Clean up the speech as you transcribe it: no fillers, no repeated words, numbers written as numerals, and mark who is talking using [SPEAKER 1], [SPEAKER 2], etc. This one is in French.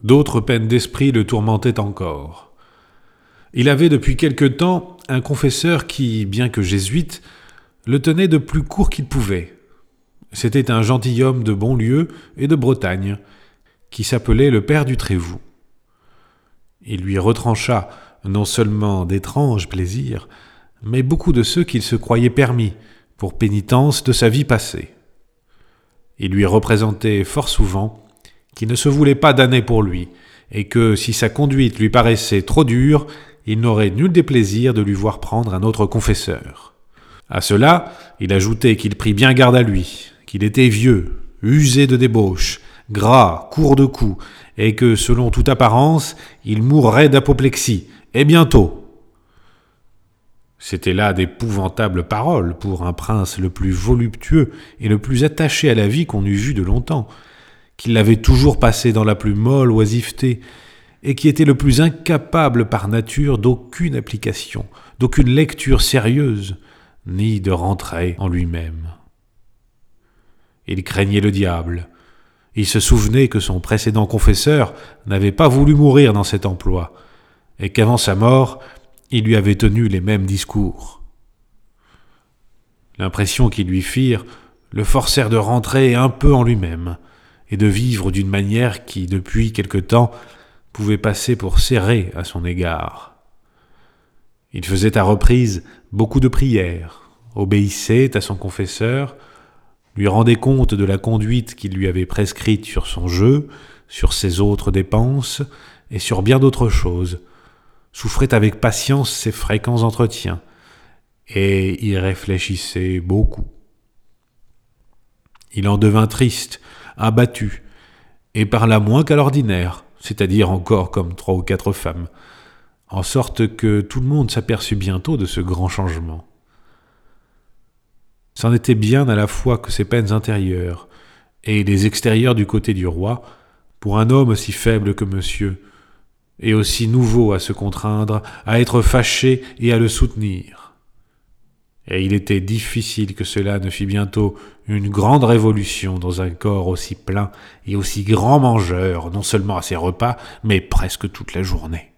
[SPEAKER 1] D'autres peines d'esprit le tourmentaient encore. Il avait depuis quelque temps un confesseur qui, bien que jésuite, le tenait de plus court qu'il pouvait. C'était un gentilhomme de Bonlieu et de Bretagne, qui s'appelait le père du Trévoux. Il lui retrancha non seulement d'étranges plaisirs, mais beaucoup de ceux qu'il se croyait permis, pour pénitence de sa vie passée. Il lui représentait fort souvent qu'il ne se voulait pas damner pour lui, et que si sa conduite lui paraissait trop dure, il n'aurait nul déplaisir de lui voir prendre un autre confesseur. À cela, il ajoutait qu'il prit bien garde à lui, qu'il était vieux, usé de débauche, gras, court de cou, et que, selon toute apparence, il mourrait d'apoplexie, et bientôt. C'étaient là d'épouvantables paroles pour un prince le plus voluptueux et le plus attaché à la vie qu'on eût vu de longtemps, qui l'avait toujours passé dans la plus molle oisiveté, et qui était le plus incapable par nature d'aucune application, d'aucune lecture sérieuse, ni de rentrer en lui-même. Il craignait le diable. Il se souvenait que son précédent confesseur n'avait pas voulu mourir dans cet emploi, et qu'avant sa mort, il lui avait tenu les mêmes discours. L'impression qu'ils lui firent le forcèrent de rentrer un peu en lui-même, et de vivre d'une manière qui, depuis quelque temps, pouvait passer pour serrée à son égard. Il faisait à reprises beaucoup de prières, obéissait à son confesseur, lui rendait compte de la conduite qu'il lui avait prescrite sur son jeu, sur ses autres dépenses, et sur bien d'autres choses, souffrait avec patience ses fréquents entretiens, et y réfléchissait beaucoup. Il en devint triste, abattu, et parla moins qu'à l'ordinaire, c'est-à-dire encore comme 3 ou 4 femmes, en sorte que tout le monde s'aperçut bientôt de ce grand changement. C'en était bien à la fois que ses peines intérieures et les extérieures du côté du roi, pour un homme aussi faible que monsieur, et aussi nouveau à se contraindre, à être fâché et à le soutenir. Et il était difficile que cela ne fît bientôt une grande révolution dans un corps aussi plein et aussi grand mangeur, non seulement à ses repas, mais presque toute la journée.